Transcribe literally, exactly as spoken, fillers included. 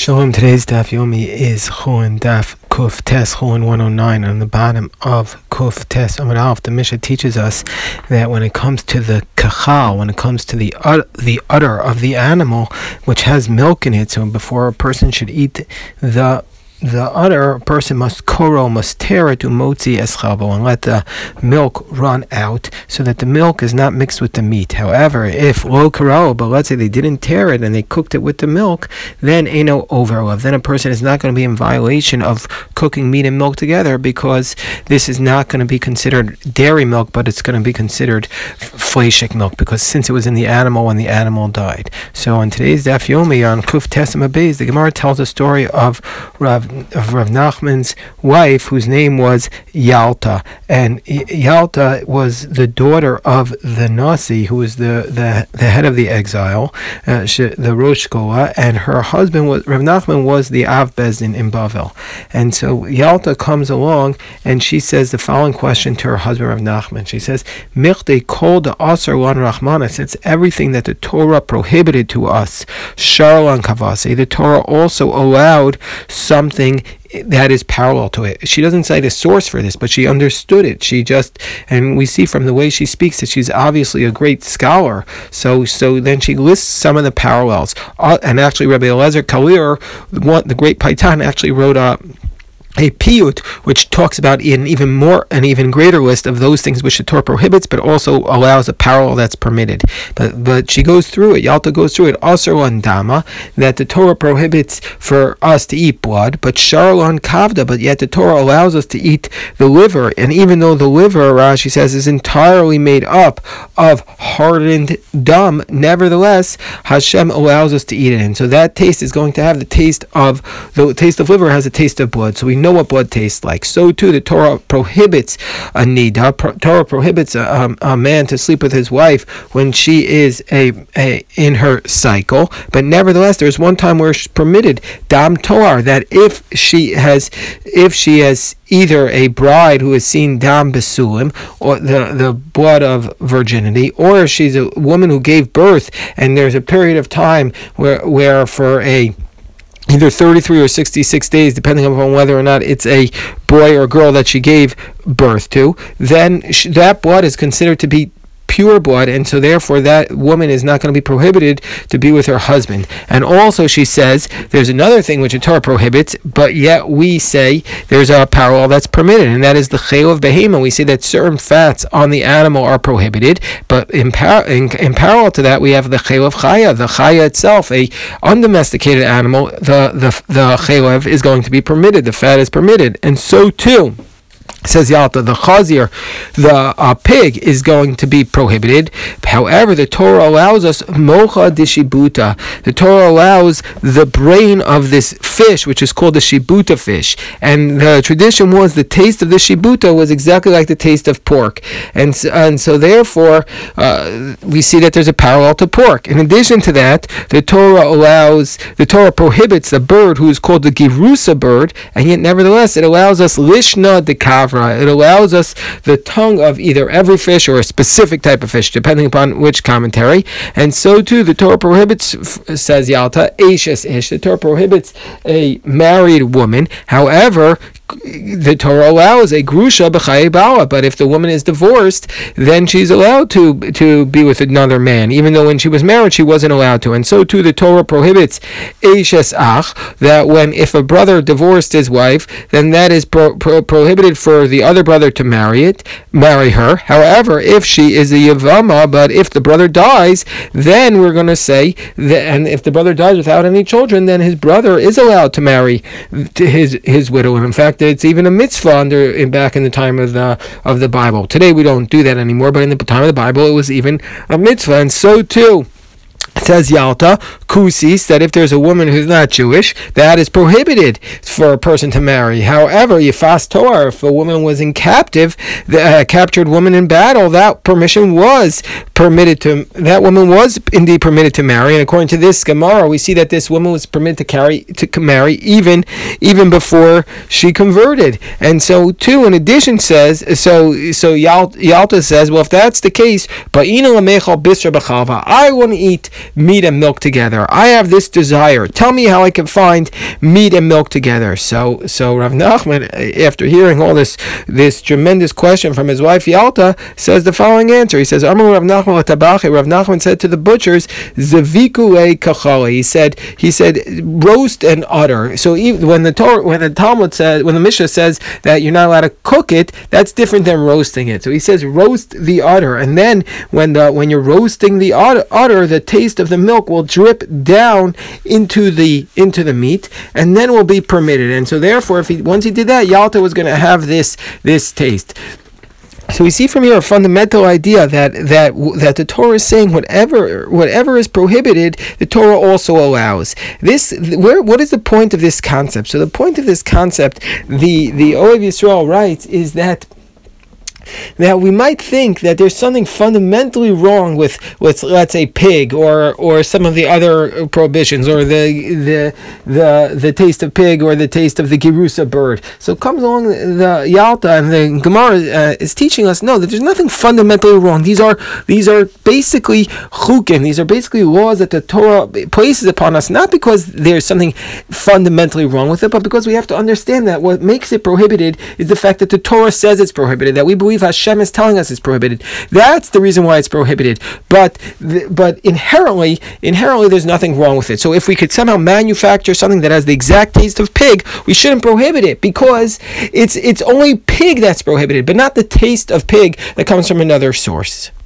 Shalom, today's Daf Yomi is Chulin Daf Kuf Tes Chulin one oh nine. On the bottom of Kuf Tes Amud Aleph, the Mishnah teaches us that when it comes to the kachal, when it comes to the ud- the udder of the animal, which has milk in it, so before a person should eat the The other person must koro, must tear it to motzi eschabo and let the milk run out so that the milk is not mixed with the meat. However, if lo karo, but let's say they didn't tear it and they cooked it with the milk, then ain't no overlove. Then a person is not going to be in violation of cooking meat and milk together, because this is not going to be considered dairy milk, but it's going to be considered fleshik milk, because since it was in the animal when the animal died. So on today's Daf Yomi on Kuf Tesam Abayz, the Gemara tells a story of Rav of Rav Nachman's wife, whose name was Yalta, and Yalta was the daughter of the Nasi, who was the, the, the head of the exile, uh, the Rosh Kola, and her husband was Rav Nachman was the Av Bezdin in Bavel. And so Yalta comes along and she says the following question to her husband Rav Nachman. She says, "Michte kol de aser lan Rachmana," since everything that the Torah prohibited to us, Sharlan Kavasi, the Torah also allowed something that is parallel to it. She doesn't cite a source for this, but she understood it. She just, and we see from the way she speaks that she's obviously a great scholar. So, so then she lists some of the parallels. Uh, and actually, Rabbi Eliezer Kalir, one, the great Paitan, actually wrote a. a piyut, which talks about an even more, an even greater list of those things which the Torah prohibits, but also allows a parallel that's permitted. But but she goes through it. Yalta goes through it. Asar lan dama, that the Torah prohibits for us to eat blood, but shar lan kavda, but yet the Torah allows us to eat the liver. And even though the liver, Rashi says, is entirely made up of hardened dam, nevertheless Hashem allows us to eat it. And so that taste is going to have the taste of the taste of liver has a taste of blood. So we know what blood tastes like. So too, the Torah prohibits a nida. Pro- Torah prohibits a, um, a man to sleep with his wife when she is a, a in her cycle. But nevertheless, there's one time where it's permitted dam toar, that if she has, if she has either a bride who has seen dam besulim, or the the blood of virginity, or if she's a woman who gave birth, and there's a period of time where where for a either thirty-three or sixty-six days, depending upon whether or not it's a boy or girl that she gave birth to, then sh- that blood is considered to be pure blood, and so therefore that woman is not going to be prohibited to be with her husband. And also she says there's another thing which the Torah prohibits, but yet we say there's a parallel that's permitted, and that is the chayil of behema. We say that certain fats on the animal are prohibited, but in, par- in, in parallel to that we have the chayil of chaya. The chaya itself, a undomesticated animal, the the the chayil is going to be permitted. The fat is permitted, and so too, says Yalta, the chazir, the uh, pig, is going to be prohibited. However, the Torah allows us mocha de shibuta. The Torah allows the brain of this fish, which is called the shibuta fish. And the tradition was the taste of the shibuta was exactly like the taste of pork. And so, and so therefore, uh, we see that there's a parallel to pork. In addition to that, the Torah allows, the Torah prohibits the bird who is called the girusa bird, and yet nevertheless it allows us lishna de kav. It allows us the tongue of either every fish or a specific type of fish, depending upon which commentary. And so too, the Torah prohibits, says Yalta, Ashes Ish. The Torah prohibits a married woman. However, the Torah allows a grusha b'chaye bala, but if the woman is divorced, then she's allowed to to be with another man, even though when she was married she wasn't allowed to. And so too, the Torah prohibits Ashes Ach, that when if a brother divorced his wife, then that is pro, pro, prohibited for the other brother to marry it, marry her. However, if she is a yavama, but if the brother dies, then we're going to say that, and if the brother dies without any children, then his brother is allowed to marry to his his widow. And in fact, it's even a mitzvah under in, back in the time of the of the Bible. Today we don't do that anymore, but in the time of the Bible it was even a mitzvah. And so too, says Yalta, Kusis, that if there's a woman who's not Jewish, that is prohibited for a person to marry. However, Yifas Torah, if a woman was in captive, the uh, captured woman in battle, that permission was permitted to, that woman was indeed permitted to marry. And according to this Gemara, we see that this woman was permitted to carry to marry even even before she converted. And so too, in addition, says so so Yalta, Yalta says, well, if that's the case, I want to eat meat and milk together. I have this desire. Tell me how I can find meat and milk together. So, so Rav Nachman, after hearing all this, this tremendous question from his wife Yalta, says the following answer. He says, Amar Rav Nachman Tabachi. Rav Nachman said to the butchers, Zaviku e kachale. He said, he said, roast and udder. So even when the Torah, when the Talmud says, when the Mishnah says that you're not allowed to cook it, that's different than roasting it. So he says, roast the udder, and then when the when you're roasting the udder, the taste of the milk will drip down into the into the meat, and then will be permitted. And so therefore, if he once he did that, Yalta was going to have this this taste. So we see from here a fundamental idea that that that the Torah is saying whatever whatever is prohibited, the Torah also allows. This where what is the point of this concept? So the point of this concept, the the Ohev Yisrael writes, is that that we might think that there's something fundamentally wrong with, with let's say pig or or some of the other prohibitions, or the the the the taste of pig or the taste of the Gerusa bird. So comes along the Yalta, and the Gemara uh, is teaching us no, that there's nothing fundamentally wrong. These are these are basically chukim. These are basically laws that the Torah places upon us, not because there's something fundamentally wrong with it, but because we have to understand that what makes it prohibited is the fact that the Torah says it's prohibited, that we believe Hashem is telling us it's prohibited. That's the reason why it's prohibited. But but inherently, inherently, there's nothing wrong with it. So if we could somehow manufacture something that has the exact taste of pig, we shouldn't prohibit it, because it's it's only pig that's prohibited, but not the taste of pig that comes from another source.